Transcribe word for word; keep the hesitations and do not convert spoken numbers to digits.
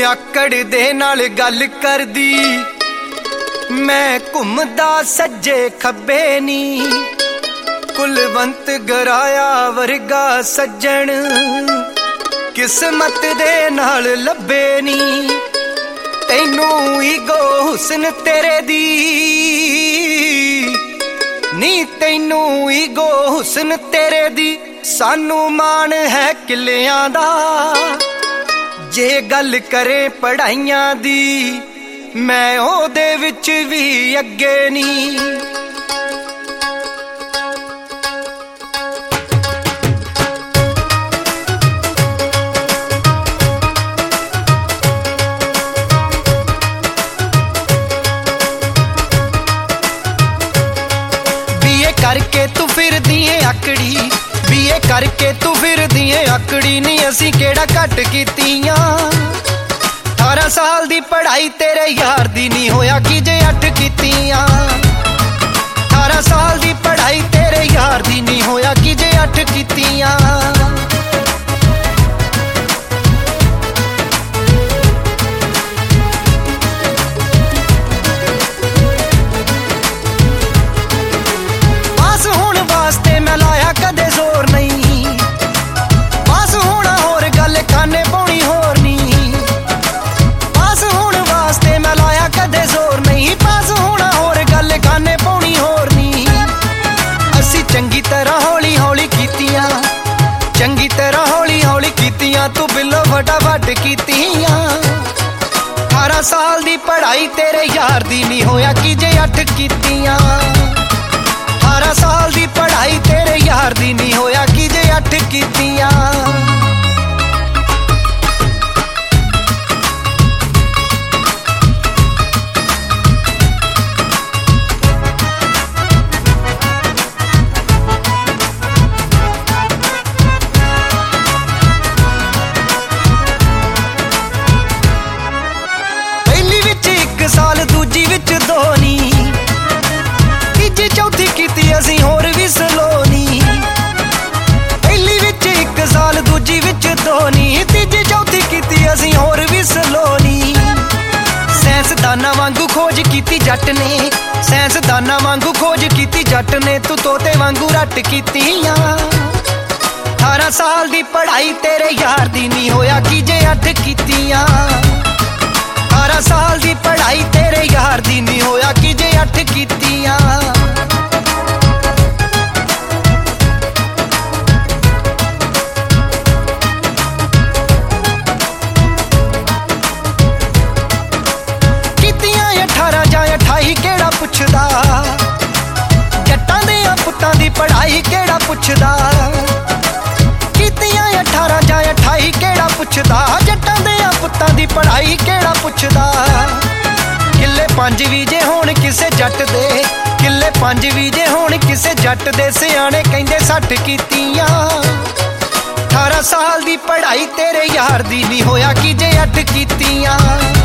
ਆਕੜ ਦੇ ਨਾਲ ਗੱਲ ਕਰਦੀ ਮੈਂ ਘੁੰਮਦਾ ਸੱਜੇ ਖੱਬੇ ਨੀ ਕੁਲਵੰਤ ਗਰਾਇਆ ਵਰਗਾ ਸੱਜਣ ਕਿਸਮਤ ਦੇ ਨਾਲ ਲੱਭੇ ਨੀ ਤੈਨੂੰ ਈਗੋ ਹੁਸਨ ਤੇਰੇ ਦੀ ਨੀ ਤੈਨੂੰ ਈਗੋ ਹੁਸਨ ਤੇਰੇ ਦੀ ਸਾਨੂੰ ਮਾਣ ਹੈ ਕਿੱਲਿਆਂ ਦਾ ਜੇ ਗੱਲ ਕਰੇ ਪੜਾਈਆਂ ਦੀ ਮੈਂ ਉਹਦੇ ਵਿੱਚ ਵੀ ਅੱਗੇ ਨਹੀਂ ਬੀਏ ਕਰਕੇ ਤੂੰ ਫਿਰਦੀ ਏ ਆਕੜੀ ਬੀਏ ਕਰਕੇ ਤੂੰ ਫਿਰਦੀ ਏ ਆਕੜੀ ਨੀ ਅਸੀਂ ਕਿਹੜਾ ਘੱਟ ਕੀਤੀਆਂ ਅਠਾਰਾਂ ਸਾਲ ਦੀ ਪੜ੍ਹਾਈ ਤੇਰੇ ਯਾਰ ਦੀ ਨਹੀਂ ਹੋਇਆ ਕਿ ਜੇ ਅੱਠ ਕੀਤੀਆਂ ਅਠਾਰਾਂ ਸਾਲ ਦੀ ਪੜ੍ਹਾਈ ਤੇਰੇ ਯਾਰ ਦੀ ਨਹੀਂ ਹੋਇਆ ਕਿ ਜੇ ਅੱਠ ਕੀਤੀਆਂ ਪਾਸ ਹੋਣ ਵਾਸਤੇ ਮੈਂ ਲਾਇਆ ਕਦੇ ਜ਼ੋਰ ਨਹੀਂ ਪਾਸ ਹੋਣਾ ਹੋਰ ਗੱਲ ਖਾਨੇ ਪਾਉਣੀ ਹੋਰ ਨਹੀਂ ਪਾਸ ਹੋਣ ਵਾਸਤੇ ਮੈਂ ਲਾਇਆ ਕਦੇ ਜ਼ੋਰ ਨਹੀਂ ਪਾਸ ਹੋਣਾ ਹੋਰ ਗੱਲ ਖਾਨੇ ਪਾਉਣੀ ਹੋਰ ਨਹੀਂ ਅਸੀਂ ਚੰਗੀ ਤਰ੍ਹਾਂ ਹੌਲੀ ਹੌਲੀ ਕੀਤੀਆਂ ਚੰਗੀ ਤਰ੍ਹਾਂ ਹੌਲੀ ਹੌਲੀ ਕੀਤੀਆਂ ਤੂੰ ਬਿੱਲੋ ਫਟਾਫਟ ਕੀਤੀਆਂ ਅਠਾਰਾਂ ਸਾਲ ਦੀ ਪੜ੍ਹਾਈ ਤੇਰੇ ਯਾਰ ਦੀ ਨਹੀਂ ਹੋਇਆ ਕਿ ਜੇ ਅੱਠ ਕੀਤੀਆਂ ਅਠਾਰਾਂ ਸਾਲ ਦੀ ਪੜ੍ਹਾਈ ਤੇਰੇ ਯਾਰ ਦੀ ਨਹੀਂ ਹੋਇਆ ਕਿ ਜੇ ਅੱਠ ਕੀਤੀਆਂ ਪਹਿਲੀ ਵਿੱਚ ਇੱਕ ਸਾਲ ਦੂਜੀ ਵਿੱਚ ਦੋ ਨੀ ਤੀਜੀ ਚੌਥੀ ਕੀਤੀ ਅਸੀਂ ਹੋਰ ਵੀ ਸਲੋਨੀ ਪਹਿਲੀ ਵਿੱਚ ਇੱਕ ਸਾਲ ਦੂਜੀ ਵਿੱਚ ਦੋ ਨੀ ਤੀਜੀ ਚੌਥੀ ਕੀਤੀ ਅਸੀਂ ਹੋਰ ਵੀ ਸਲੋਨੀ ਸਾਇੰਸਦਾਨਾਂ ਵਾਂਗੂ ਖੋਜ ਕੀਤੀ ਜੱਟ ਨੇ ਸਾਇੰਸਦਾਨਾਂ ਵਾਂਗੂ ਖੋਜ ਕੀਤੀ ਜੱਟ ਨੇ ਤੂੰ ਤੋਤੇ ਵਾਂਗੂ ਰੱਟ ਕੀਤੀਆਂ ਅਠਾਰਾਂ ਸਾਲ ਦੀ ਪੜ੍ਹਾਈ ਤੇਰੇ ਯਾਰ ਦੀ ਨਹੀਂ ਹੋਇਆ ਕਿ ਜੇ ਅੱਠ ਕੀਤੀਆਂ ਅਠਾਰਾਂ ਸਾਲ ਦੀ ਪੜ੍ਹਾਈ ਤੇਰੇ ਯਾਰ ਦੀ ਨਹੀਂ ਹੋਇਆ ਕਿ ਜੇ ਅੱਠ ਕੀਤੀਆਂ ਕੀਤੀਆਂ ਅਠਾਰਾਂ ਜਾਂ ਅਠਾਈ ਕਿਹੜਾ ਪੁੱਛਦਾ ਜੱਟਾਂ ਦੇ ਪੁੱਤਾਂ ਦੀ ਪੜ੍ਹਾਈ ਕਿਹੜਾ ਪੁੱਛਦਾ ਕੀਤੀਆਂ ਅਠਾਰਾਂ ਜਾਂ ਅਠਾਈ ਕਿਹੜਾ ਪੁੱਛਦਾ ਜੱਟਾਂ ਦੇ ਪੁੱਤਾਂ ਦੀ ਪੜ੍ਹਾਈ ਕਿਹੜਾ ਪੁੱਛਦਾ ਕਿੱਲੇ ਪੰਜ ਵੀ ਜੇ ਹੋਣ ਕਿਸੇ ਜੱਟ ਦੇ ਕਿੱਲੇ ਪੰਜ ਵੀ ਜੇ ਹੋਣ ਕਿਸੇ ਜੱਟ ਦੇ ਸਿਆਣੇ ਕਹਿੰਦੇ ਸੱਠ ਕੀਤੀਆਂ ਅਠਾਰਾਂ ਸਾਲ ਦੀ ਪੜ੍ਹਾਈ ਤੇਰੇ ਯਾਰ ਦੀ ਨਹੀਂ ਹੋਇਆ ਕਿ ਜੇ ਅੱਠ ਕੀਤੀਆਂ